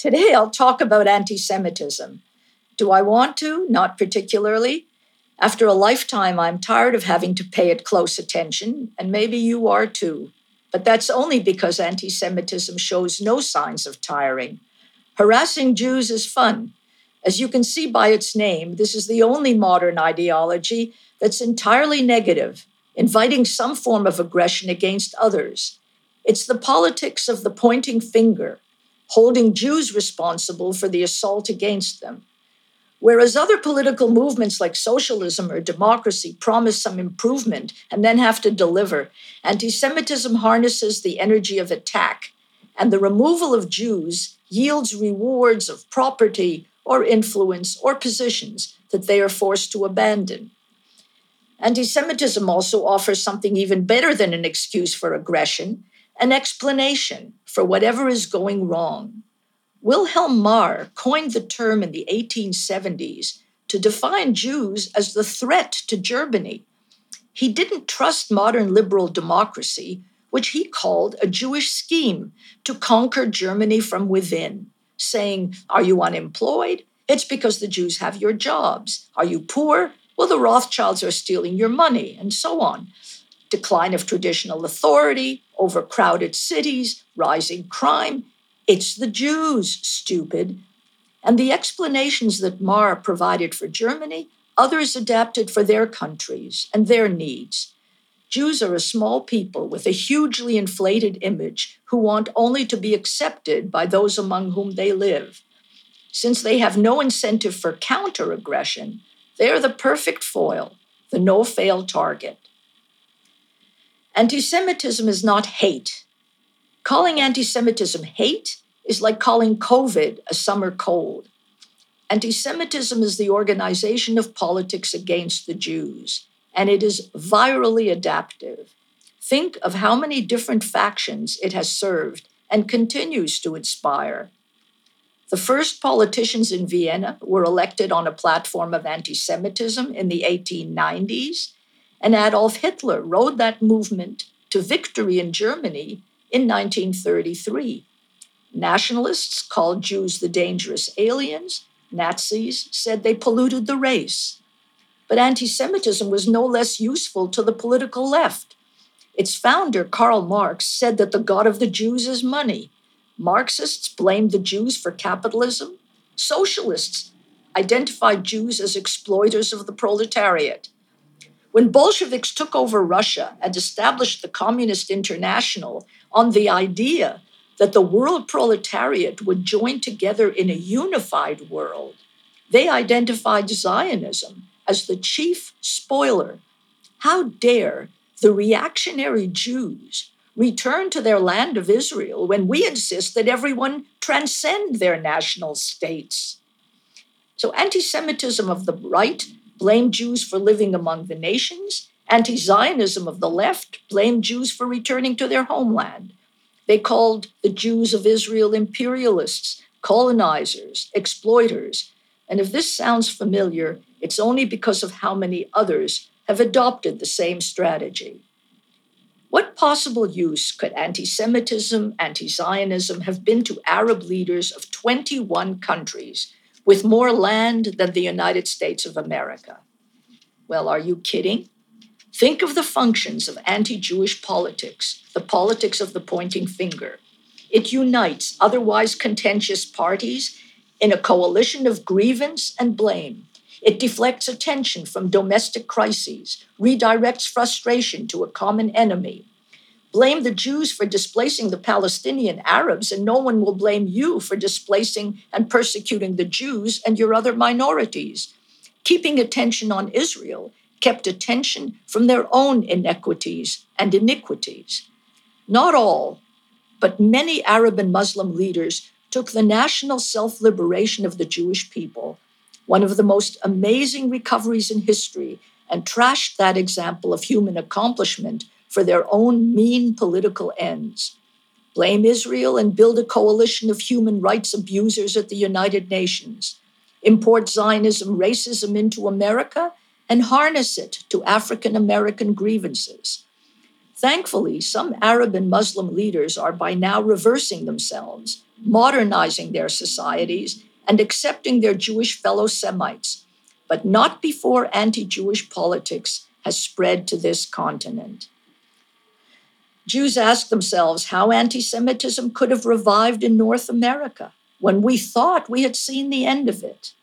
Today I'll talk about anti-Semitism. Do I want to? Not particularly. After a lifetime, I'm tired of having to pay it close attention, and maybe you are too. But that's only because anti-Semitism shows no signs of tiring. Harassing Jews is fun. As you can see by its name, this is the only modern ideology that's entirely negative, inviting some form of aggression against others. It's the politics of the pointing finger, holding Jews responsible for the assault against them. Whereas other political movements like socialism or democracy promise some improvement and then have to deliver, anti-Semitism harnesses the energy of attack, and the removal of Jews yields rewards of property or influence or positions that they are forced to abandon. Anti-Semitism also offers something even better than an excuse for aggression, an explanation for whatever is going wrong. Wilhelm Marr coined the term in the 1870s to define Jews as the threat to Germany. He didn't trust modern liberal democracy, which he called a Jewish scheme to conquer Germany from within, saying, "Are you unemployed? It's because the Jews have your jobs. Are you poor? Well, the Rothschilds are stealing your money," and so on. Decline of traditional authority, overcrowded cities, rising crime. It's the Jews, stupid. And the explanations that Marr provided for Germany, others adapted for their countries and their needs. Jews are a small people with a hugely inflated image who want only to be accepted by those among whom they live. Since they have no incentive for counter-aggression, they are the perfect foil, the no-fail target. Anti-Semitism is not hate. Calling anti-Semitism hate is like calling COVID a summer cold. Anti-Semitism is the organization of politics against the Jews, and it is virally adaptive. Think of how many different factions it has served and continues to inspire. The first politicians in Vienna were elected on a platform of anti-Semitism in the 1890s, and Adolf Hitler rode that movement to victory in Germany in 1933. Nationalists called Jews the dangerous aliens. Nazis said they polluted the race. But anti-Semitism was no less useful to the political left. Its founder, Karl Marx, said that the god of the Jews is money. Marxists blamed the Jews for capitalism. Socialists identified Jews as exploiters of the proletariat. When Bolsheviks took over Russia and established the Communist International on the idea that the world proletariat would join together in a unified world, they identified Zionism as the chief spoiler. How dare the reactionary Jews return to their land of Israel when we insist that everyone transcend their national states? So anti-Semitism of the right blamed Jews for living among the nations. Anti-Zionism of the left blamed Jews for returning to their homeland. They called the Jews of Israel imperialists, colonizers, exploiters. And if this sounds familiar, it's only because of how many others have adopted the same strategy. What possible use could anti-Semitism, anti-Zionism have been to Arab leaders of 21 countries with more land than the United States of America? Well, are you kidding? Think of the functions of anti-Jewish politics, the politics of the pointing finger. It unites otherwise contentious parties in a coalition of grievance and blame. It deflects attention from domestic crises, redirects frustration to a common enemy. Blame the Jews for displacing the Palestinian Arabs, and no one will blame you for displacing and persecuting the Jews and your other minorities. Keeping attention on Israel kept attention from their own inequities and iniquities. Not all, but many Arab and Muslim leaders took the national self-liberation of the Jewish people, one of the most amazing recoveries in history, and trashed that example of human accomplishment for their own mean political ends. Blame Israel and build a coalition of human rights abusers at the United Nations. Import Zionism, racism into America and harness it to African American grievances. Thankfully, some Arab and Muslim leaders are by now reversing themselves, modernizing their societies, and accepting their Jewish fellow Semites, but not before anti-Jewish politics has spread to this continent. Jews ask themselves how anti-Semitism could have revived in North America when we thought we had seen the end of it.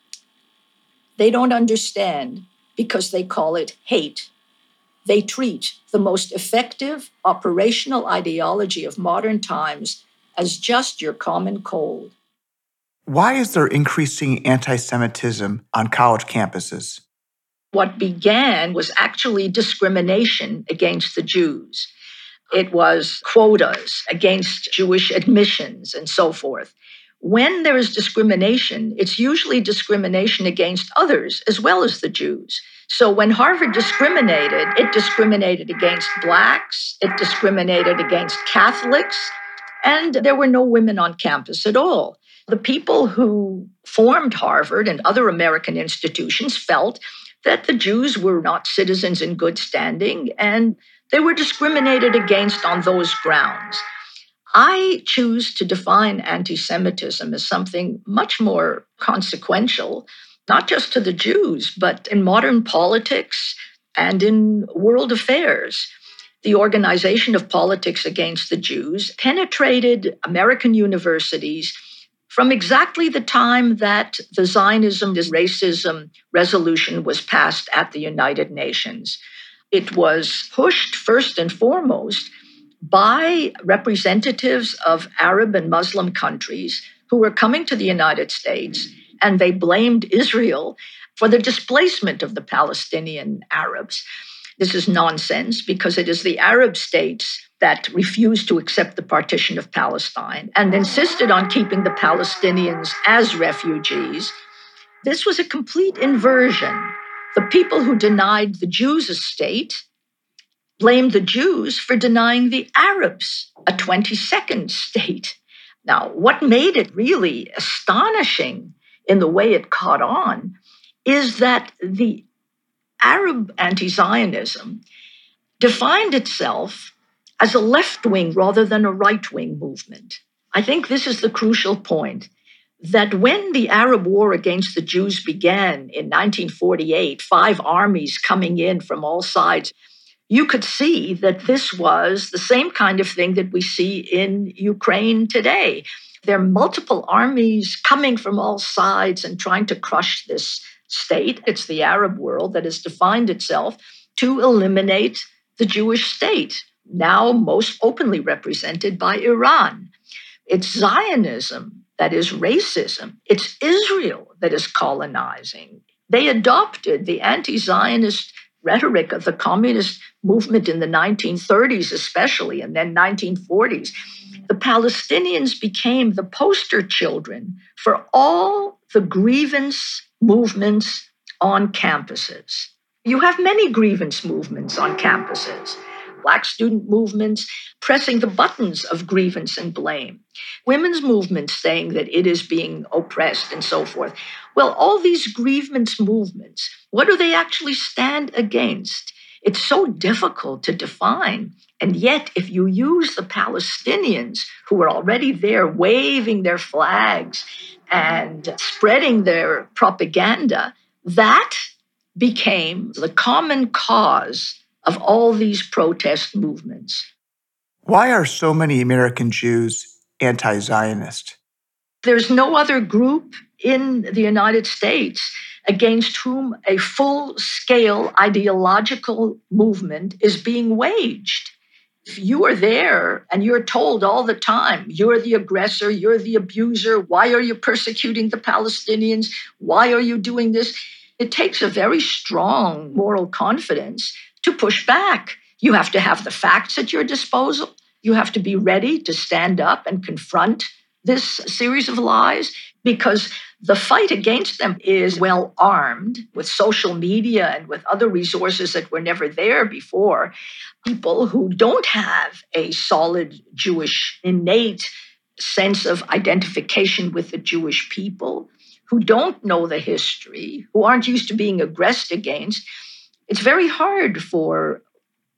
They don't understand because they call it hate. They treat the most effective operational ideology of modern times as just your common cold. Why is there increasing anti-Semitism on college campuses? What began was actually discrimination against the Jews. It was quotas against Jewish admissions and so forth. When there is discrimination, it's usually discrimination against others as well as the Jews. So when Harvard discriminated, it discriminated against Blacks, it discriminated against Catholics, and there were no women on campus at all. The people who formed Harvard and other American institutions felt that the Jews were not citizens in good standing, and they were discriminated against on those grounds. I choose to define anti-Semitism as something much more consequential, not just to the Jews, but in modern politics and in world affairs. The organization of politics against the Jews penetrated American universities from exactly the time that the Zionism, this racism resolution was passed at the United Nations. It was pushed first and foremost by representatives of Arab and Muslim countries who were coming to the United States, and they blamed Israel for the displacement of the Palestinian Arabs. This is nonsense because it is the Arab states that refused to accept the partition of Palestine and insisted on keeping the Palestinians as refugees. This was a complete inversion. The people who denied the Jews a state blamed the Jews for denying the Arabs a 22nd state. Now, what made it really astonishing in the way it caught on is that the Arab anti-Zionism defined itself as a left-wing rather than a right-wing movement. I think this is the crucial point, that when the Arab war against the Jews began in 1948, 5 armies coming in from all sides, you could see that this was the same kind of thing that we see in Ukraine today. There are multiple armies coming from all sides and trying to crush this state. It's the Arab world that has defined itself to eliminate the Jewish state, now most openly represented by Iran. It's Zionism that is racism. It's Israel that is colonizing. They adopted the anti-Zionist rhetoric of the communist movement in the 1930s, especially, and then 1940s. The Palestinians became the poster children for all the grievance movements on campuses. You have many grievance movements on campuses. Black student movements pressing the buttons of grievance and blame. Women's movements saying that it is being oppressed and so forth. Well, all these grievance movements, what do they actually stand against? It's so difficult to define. And yet, if you use the Palestinians who are already there waving their flags and spreading their propaganda, that became the common cause of all these protest movements. Why are so many American Jews anti-Zionist? There's no other group in the United States against whom a full-scale ideological movement is being waged. If you are there and you're told all the time, you're the aggressor, you're the abuser, why are you persecuting the Palestinians? Why are you doing this? It takes a very strong moral confidence to push back. You have to have the facts at your disposal. You have to be ready to stand up and confront this series of lies, because the fight against them is well armed with social media and with other resources that were never there before. People who don't have a solid Jewish innate sense of identification with the Jewish people, who don't know the history, who aren't used to being aggressed against, it's very hard for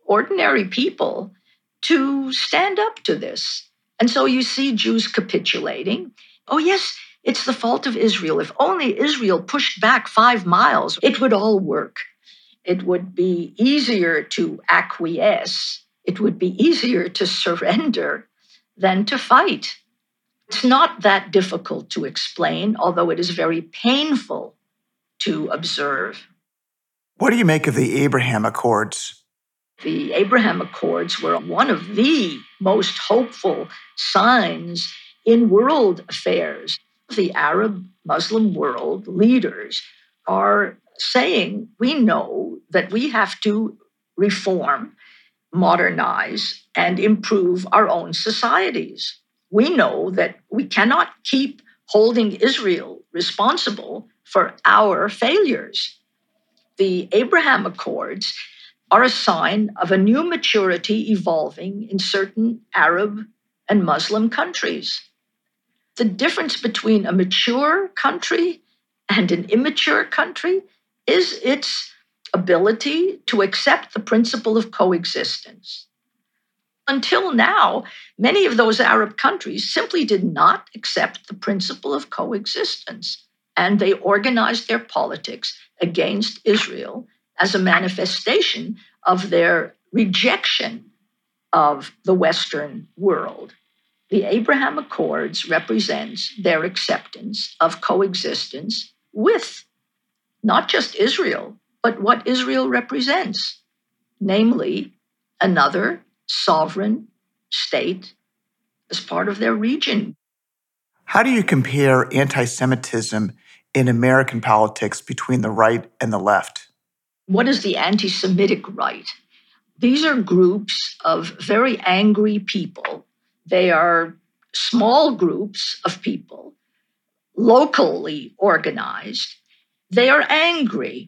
ordinary people to stand up to this. And so you see Jews capitulating. Oh, yes, it's the fault of Israel. If only Israel pushed back 5 miles, it would all work. It would be easier to acquiesce. It would be easier to surrender than to fight. It's not that difficult to explain, although it is very painful to observe. What do you make of the Abraham Accords? The Abraham Accords were one of the most hopeful signs in world affairs. The Arab Muslim world leaders are saying, we know that we have to reform, modernize, and improve our own societies. We know that we cannot keep holding Israel responsible for our failures. The Abraham Accords are a sign of a new maturity evolving in certain Arab and Muslim countries. The difference between a mature country and an immature country is its ability to accept the principle of coexistence. Until now, many of those Arab countries simply did not accept the principle of coexistence, and they organized their politics against Israel as a manifestation of their rejection of the Western world. The Abraham Accords represents their acceptance of coexistence with not just Israel, but what Israel represents, namely another sovereign state as part of their region. How do you compare anti Semitism in American politics between the right and the left? What is the anti Semitic right? These are groups of very angry people. They are small groups of people, locally organized. They are angry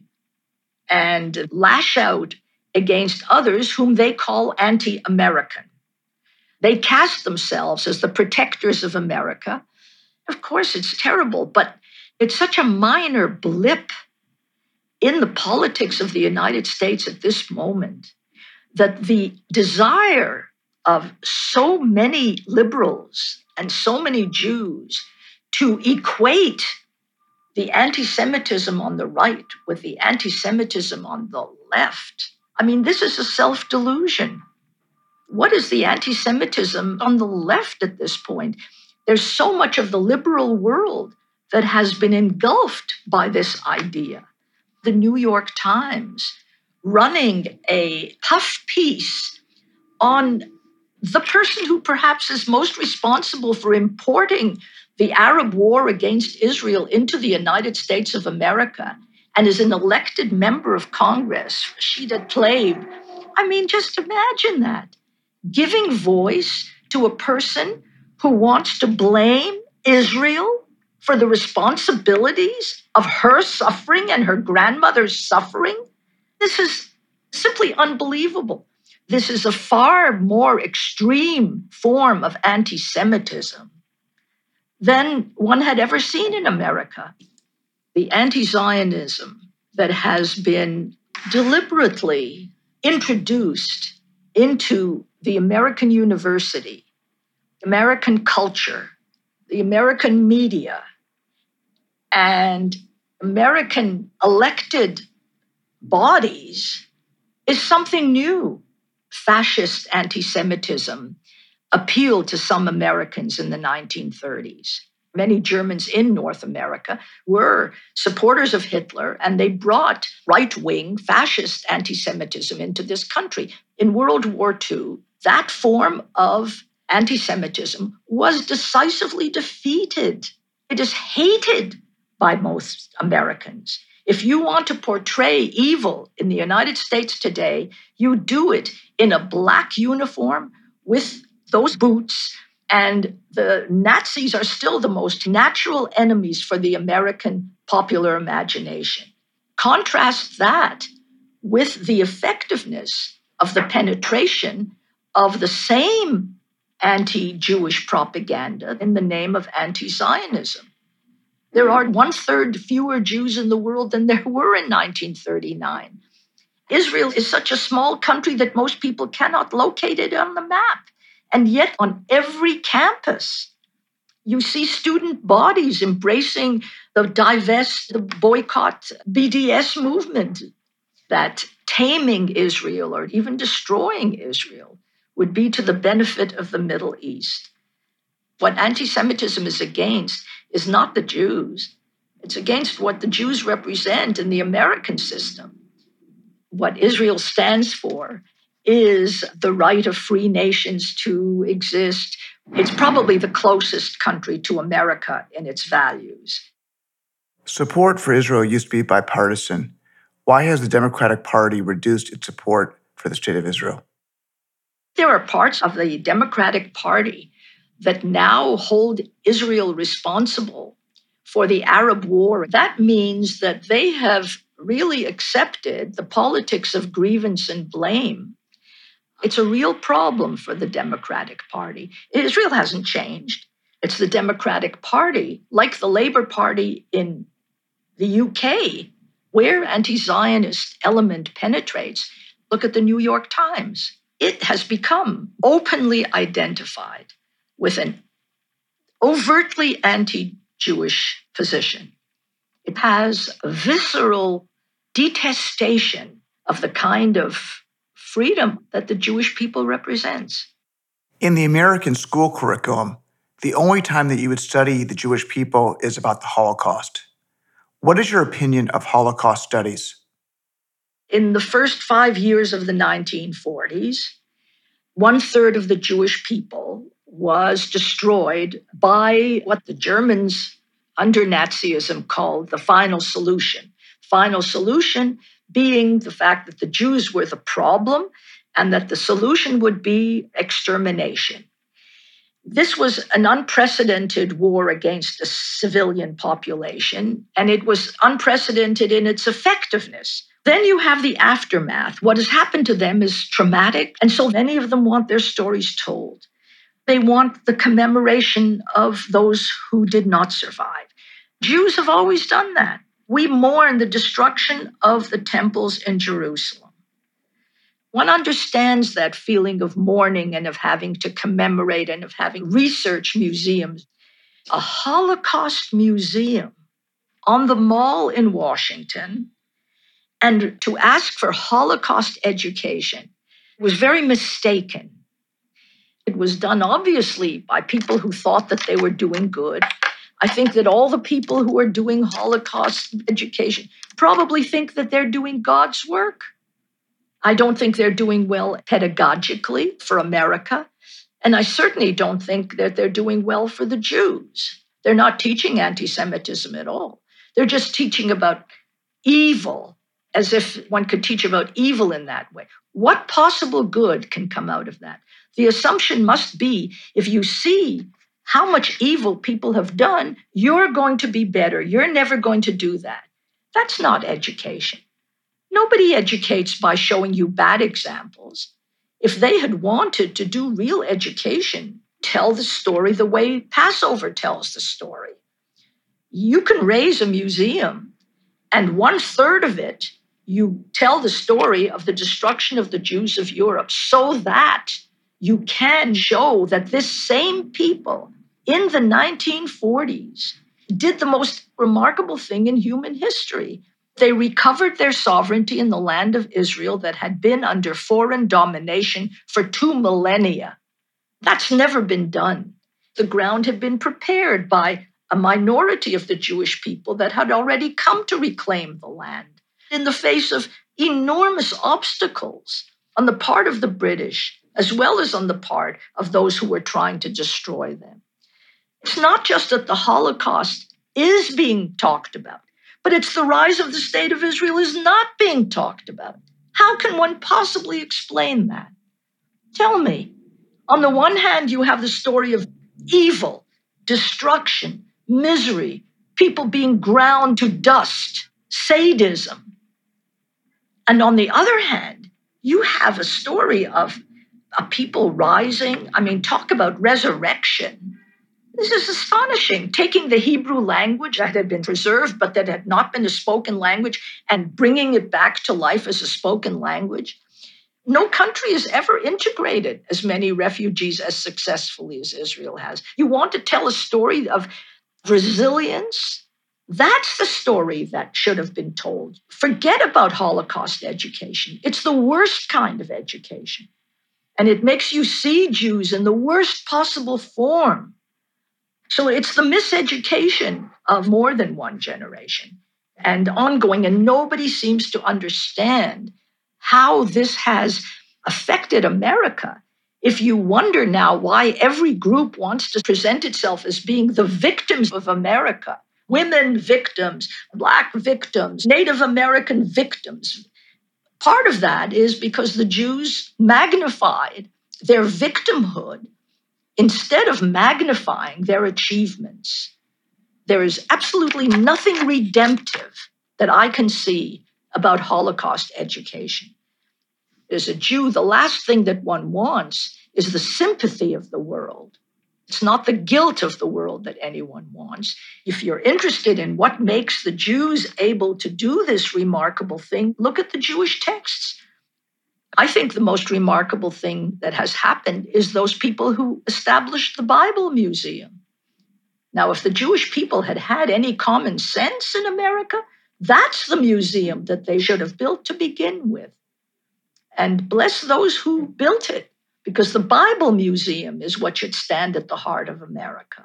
and lash out against others whom they call anti American. They cast themselves as the protectors of America. Of course, it's terrible, but it's such a minor blip in the politics of the United States at this moment that the desire of so many liberals and so many Jews to equate the anti Semitism on the right with the anti Semitism on the left. I mean, this is a self delusion. What is the anti Semitism on the left at this point? There's so much of the liberal world that has been engulfed by this idea. The New York Times running a puff piece on the person who perhaps is most responsible for importing the Arab war against Israel into the United States of America and is an elected member of Congress, Rashida Tlaib. I mean, just imagine that. Giving voice to a person who wants to blame Israel for the responsibilities of her suffering and her grandmother's suffering. This is simply unbelievable. This is a far more extreme form of anti Semitism than one had ever seen in America. The anti Zionism that has been deliberately introduced into the American university, American culture, the American media, and American elected bodies is something new. Fascist anti Semitism appealed to some Americans in the 1930s. Many Germans in North America were supporters of Hitler, and they brought right wing fascist anti Semitism into this country. In World War II, that form of anti Semitism was decisively defeated. It is hated by most Americans. If you want to portray evil in the United States today, you do it in a black uniform with those boots, and the Nazis are still the most natural enemies for the American popular imagination. Contrast that with the effectiveness of the penetration of the same anti-Jewish propaganda in the name of anti-Zionism. There are 1/3 fewer Jews in the world than there were in 1939. Israel is such a small country that most people cannot locate it on the map. And yet, on every campus, you see student bodies embracing the divest, the boycott BDS movement, that taming Israel or even destroying Israel would be to the benefit of the Middle East. What anti Semitism is against is not the Jews, it's against what the Jews represent in the American system. What Israel stands for is the right of free nations to exist. It's probably the closest country to America in its values. Support for Israel used to be bipartisan. Why has the Democratic Party reduced its support for the state of Israel? There are parts of the Democratic Party that now hold Israel responsible for the Arab war. That means that they have really accepted the politics of grievance and blame. It's a real problem for the Democratic Party. Israel hasn't changed. It's the Democratic Party, like the Labour Party in the UK, where anti-Zionist element penetrates. Look at the New York Times. It has become openly identified with an overtly anti-Jewish position. It has a visceral detestation of the kind of freedom that the Jewish people represents. In the American school curriculum, the only time that you would study the Jewish people is about the Holocaust. What is your opinion of Holocaust studies? In the first 5 years of the 1940s, 1/3 of the Jewish people was destroyed by what the Germans under Nazism called the final solution. Final solution being the fact that the Jews were the problem and that the solution would be extermination. This was an unprecedented war against a civilian population, and it was unprecedented in its effectiveness. Then you have the aftermath. What has happened to them is traumatic, and so many of them want their stories told. They want the commemoration of those who did not survive. Jews have always done that. We mourn the destruction of the temples in Jerusalem. One understands that feeling of mourning and of having to commemorate and of having research museums. A Holocaust museum on the Mall in Washington, and to ask for Holocaust education was very mistaken. It was done obviously by people who thought that they were doing good. I think that all the people who are doing Holocaust education probably think that they're doing God's work. I don't think they're doing well pedagogically for America. And I certainly don't think that they're doing well for the Jews. They're not teaching anti-Semitism at all. They're just teaching about evil, as if one could teach about evil in that way. What possible good can come out of that? The assumption must be if you see how much evil people have done, you're going to be better. You're never going to do that. That's not education. Nobody educates by showing you bad examples. If they had wanted to do real education, tell the story the way Passover tells the story. You can raise a museum, and 1/3 of it, you tell the story of the destruction of the Jews of Europe so that you can show that this same people in the 1940s did the most remarkable thing in human history. They recovered their sovereignty in the land of Israel that had been under foreign domination for 2 millennia. That's never been done. The ground had been prepared by a minority of the Jewish people that had already come to reclaim the land in the face of enormous obstacles on the part of the British, as well as on the part of those who were trying to destroy them. It's not just that the Holocaust is being talked about, but it's the rise of the state of Israel is not being talked about. How can one possibly explain that? Tell me. On the one hand, you have the story of evil, destruction, misery, people being ground to dust, sadism. And on the other hand, you have a story of a people rising. I mean, talk about resurrection. This is astonishing. Taking the Hebrew language that had been preserved, but that had not been a spoken language, and bringing it back to life as a spoken language. No country has ever integrated as many refugees as successfully as Israel has. You want to tell a story of resilience? That's the story that should have been told. Forget about Holocaust education. It's the worst kind of education. And it makes you see Jews in the worst possible form. So it's the miseducation of more than one generation and ongoing. And nobody seems to understand how this has affected America. If you wonder now why every group wants to present itself as being the victims of America, women victims, Black victims, Native American victims, part of that is because the Jews magnified their victimhood instead of magnifying their achievements. There is absolutely nothing redemptive that I can see about Holocaust education. As a Jew, the last thing that one wants is the sympathy of the world. It's not the guilt of the world that anyone wants. If you're interested in what makes the Jews able to do this remarkable thing, look at the Jewish texts. I think the most remarkable thing that has happened is those people who established the Bible Museum. Now, if the Jewish people had had any common sense in America, that's the museum that they should have built to begin with. And bless those who built it, because the Bible Museum is what should stand at the heart of America.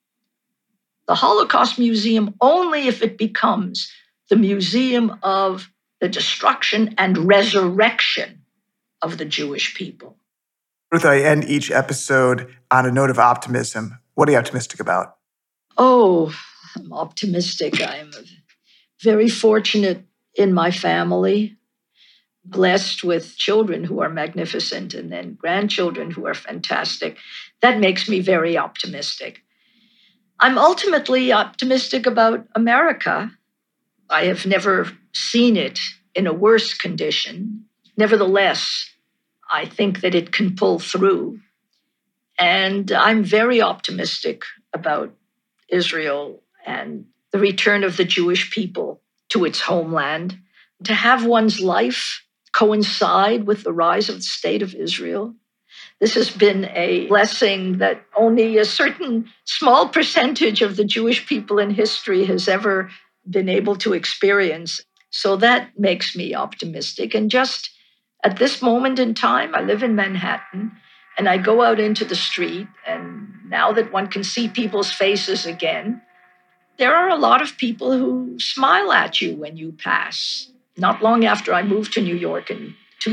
The Holocaust Museum only if it becomes the museum of the destruction and resurrection of the Jewish people. Ruth, I end each episode on a note of optimism. What are you optimistic about? Oh, I'm optimistic. I'm very fortunate in my family, blessed with children who are magnificent and then grandchildren who are fantastic. That makes me very optimistic. I'm ultimately optimistic about America. I have never seen it in a worse condition. Nevertheless, I think that it can pull through. And I'm very optimistic about Israel and the return of the Jewish people to its homeland. To have one's life coincide with the rise of the state of Israel. This has been a blessing that only a certain small percentage of the Jewish people in history has ever been able to experience. So that makes me optimistic. And just at this moment in time, I live in Manhattan and I go out into the street. And now that one can see people's faces again, there are a lot of people who smile at you when you pass. Not long after I moved to New York in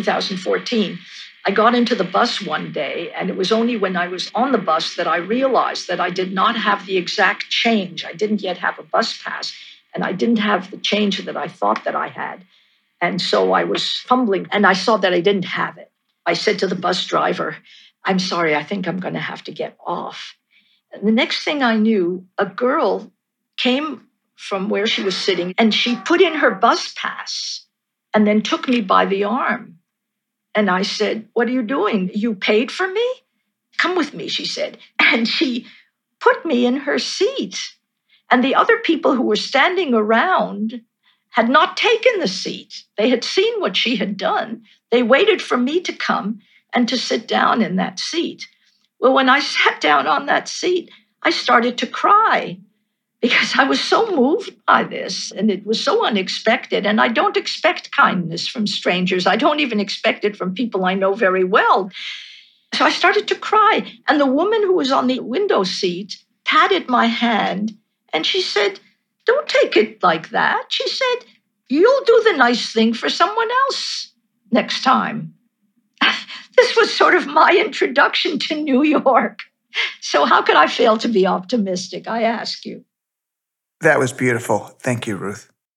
2014, I got into the bus one day, and it was only when I was on the bus that I realized that I did not have the exact change. I didn't yet have a bus pass, and I didn't have the change that I thought that I had. And so I was fumbling, and I saw that I didn't have it. I said to the bus driver, "I'm sorry, I think I'm going to have to get off." And the next thing I knew, a girl came from where she was sitting and she put in her bus pass and then took me by the arm. And I said, "What are you doing? You paid for me? Come with me," she said. And she put me in her seat. And the other people who were standing around had not taken the seat. They had seen what she had done. They waited for me to come and to sit down in that seat. Well, when I sat down on that seat, I started to cry because I was so moved by this and it was so unexpected. And I don't expect kindness from strangers. I don't even expect it from people I know very well. So I started to cry. And the woman who was on the window seat patted my hand and she said, "Don't take it like that." She said, "You'll do the nice thing for someone else next time." This was sort of my introduction to New York. So how could I fail to be optimistic, I ask you? That was beautiful. Thank you, Ruth.